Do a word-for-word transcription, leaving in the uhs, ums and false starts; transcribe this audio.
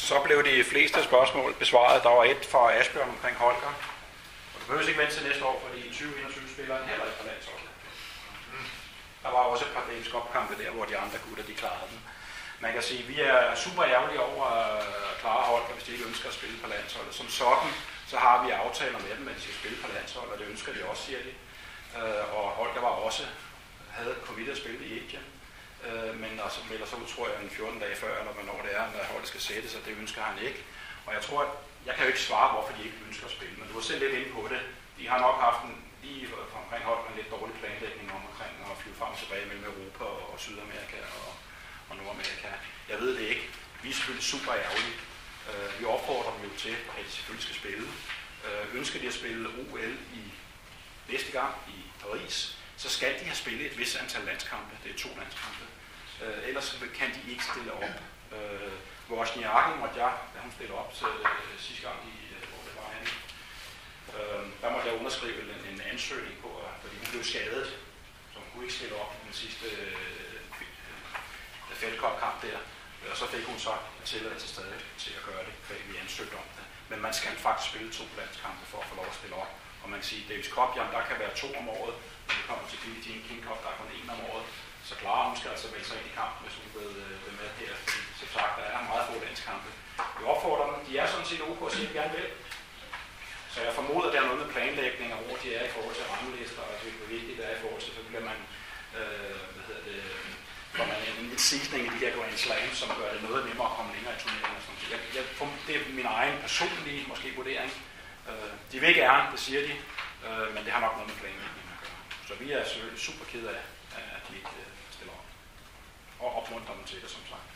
Så blev de fleste spørgsmål besvaret. Der var et fra Asbjørn omkring Holger. Og du behøver ikke vente til næste år, fordi i tyve enogtyve spiller han heller ikke på landsholdet. Der var også et par Davis Cup-kampe der, hvor de andre gutter, de klarede den. Man kan sige, at vi er super ærgerlige over at klare Holger, hvis de ikke ønsker at spille på landsholdet. Som sådan, så har vi aftaler med dem, at de skal spille på landsholdet, og det ønsker de også, siger de. Og Holger var også, havde covid at spille i Indien. Men altså melder sig ud, tror jeg, en fjorten dage før, eller hvornår det er, når holdet skal sættes, og det ønsker han ikke. Og jeg tror, at jeg kan jo ikke svare, hvorfor de ikke ønsker at spille, men du har selv lidt inde på det. De har nok haft en, lige omkring Holger, en lidt dårlig planlægning om omkring at flyve frem og tilbage mellem Europa og Sydamerika og, og Nordamerika. Jeg ved det ikke. Vi er selvfølgelig super ærgerlige. Vi opfordrer dem jo til, at de selvfølgelig skal spille. Ønsker de at spille O L i næste gang i Paris, så skal de have spillet et vis antal landskampe. Det er to landskampe. Uh, ellers kan de ikke stille op. Uh, Wozniacki måtte jeg, da hun stillede op til uh, sidste gang, i, uh, hvor det var henne, uh, der måtte jeg underskrive en, en ansøgning på, uh, fordi hun blev skadet, så hun kunne ikke stille op i den sidste uh, Fed Cup-kamp der. Uh, og så fik hun så tilladelse stadig til at gøre det, fordi vi ansøgte om det. Men man skal faktisk spille to landskampe for at få lov at stille op. Og man kan sige, at Davis Cup, jamen, der kan være to om året. Når det kommer til Billie Jean King Cup, der er kun en om året. Så klarer hun skal altså melde sig ind i kampen, hvis hun er ved med her. Fordi, som sagt, der er meget få landskampe. Vi opfordrer dem. De er sådan set ok at sige, at de gerne vil. Så jeg formoder, at der er noget med planlægning, og hvor de er i forhold til ranglister, og hvor vigtigt det er i forhold til, så bliver man, øh, hvad hedder det, får man en, en seasoning i de her Grand Slam, som gør det noget nemmere at komme længere i turneringen. Jeg, jeg, det er min egen personlige, måske, vurdering. Øh, de vil gerne, det siger de, øh, men det har nok noget med planlægning at gøre. Så vi er selvfølgelig super kede af, at de ikke stiller op. Og opmuntrer dem til det, som sagt.